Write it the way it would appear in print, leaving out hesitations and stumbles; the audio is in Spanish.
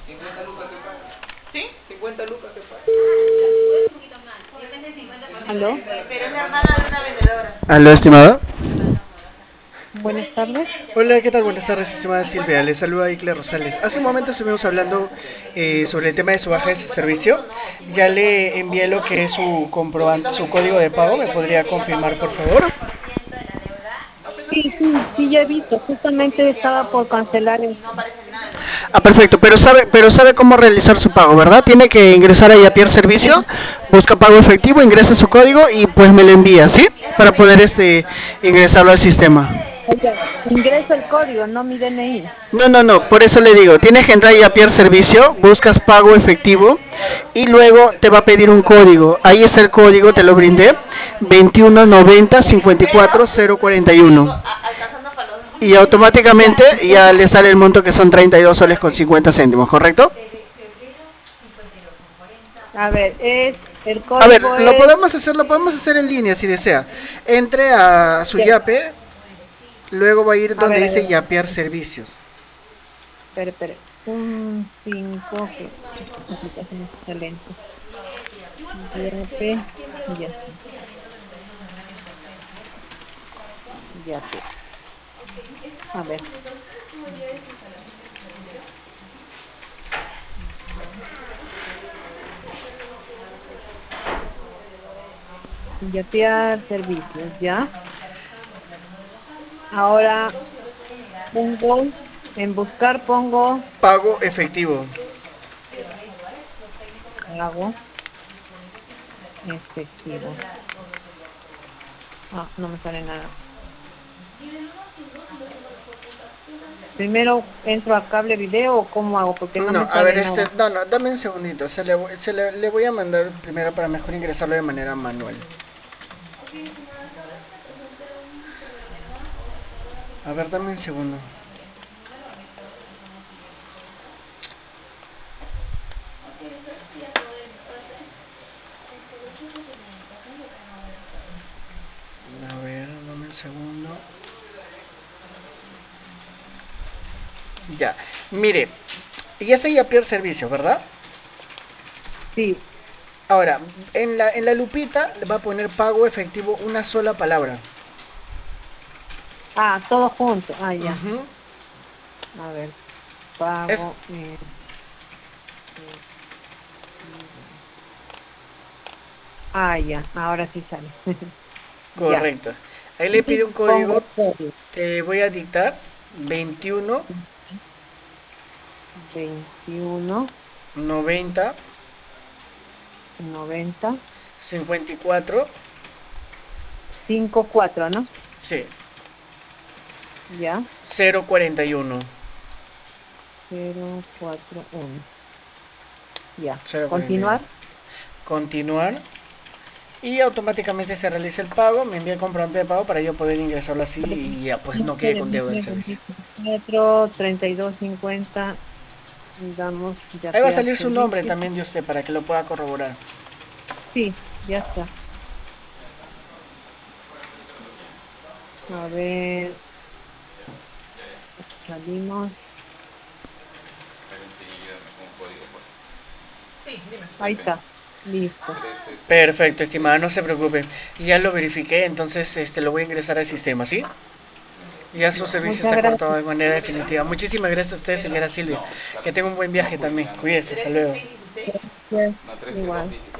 ¿Sí? 50 lucas que paga. ¿Aló? Pero es la hermana de una vendedora. Aló, estimado. Buenas tardes. Hola, ¿qué tal? Buenas tardes, estimada Silvia. Les saluda Icle Rosales. Hace un momento estuvimos hablando sobre el tema de su baja de servicio. Ya le envié lo que es su comprobante, su código de pago. ¿Me podría confirmar, por favor? Sí, sí, sí, ya he visto. Justamente estaba por cancelar el... Ah, perfecto. Pero sabe cómo realizar su pago, ¿verdad? Tiene que ingresar ahí a Pier Servicio, busca pago efectivo, ingresa su código y pues me lo envía, ¿sí? Para poder ingresarlo al sistema. Oye, ingreso el código, no mi DNI. No, no, no, por eso le digo, tienes que entrar ya a Pier Servicio, buscas pago efectivo y luego te va a pedir un código. Ahí está el código, te lo brindé, 2190 54 041. Y Ya, automáticamente ya le sale el monto que son 32 soles con 50 céntimos, ¿correcto? a ver, el A ver, código es... lo podemos hacer en línea si desea. Entre a su Ya, Yape, luego va a ir donde a dice ver, Yapear Servicios. espere. Un 5 que esta aplicación está lento. Ya, ya está, ya te. A ver, ya servicios, ¿ya? Ahora pongo, en buscar pongo, Pago efectivo. hago efectivo. Ah, no me sale nada. Primero entro a cable video o cómo hago, porque no No, me a ver, sale nada. no, dame un segundito. Le voy a mandar primero para mejor ingresarlo de manera manual. A ver, dame un segundo. A ver, dame un segundo. Ya, mire, ya está ya pierde servicio, ¿verdad? Sí. Ahora, en la lupita le va a poner pago efectivo una sola palabra. Ah, todo junto. Ah, ya. Ujú. A ver, Es pago efectivo. Ah, ya. Ahora sí sale. Ya. correcto. Ahí le pide Y un pongo código. código. Te voy a dictar 21 21 90 90 54. 54, ¿no? Sí, Ya. 041. 041. Ya. 041. Continuar. Continuar. Y automáticamente se realiza el pago. Me envía el comprobante de pago para yo poder ingresarlo así y ya pues no quede con deuda el servicio. 4 32 50. Damos ya Ahí va a pida salir su nombre servicio. también de usted para que lo pueda corroborar. Sí, ya está. A ver, salimos. Sí, dime. Ahí está. Listo. Perfecto, estimada, no se preocupe. Ya lo verifiqué, entonces lo voy a ingresar al sistema, ¿sí? Ya su servicio Muchas está cortado gracias. de manera definitiva. Muchísimas gracias a usted, señora Silvia. Que tenga un buen viaje también. Cuídese, hasta luego. Gracias. Igual.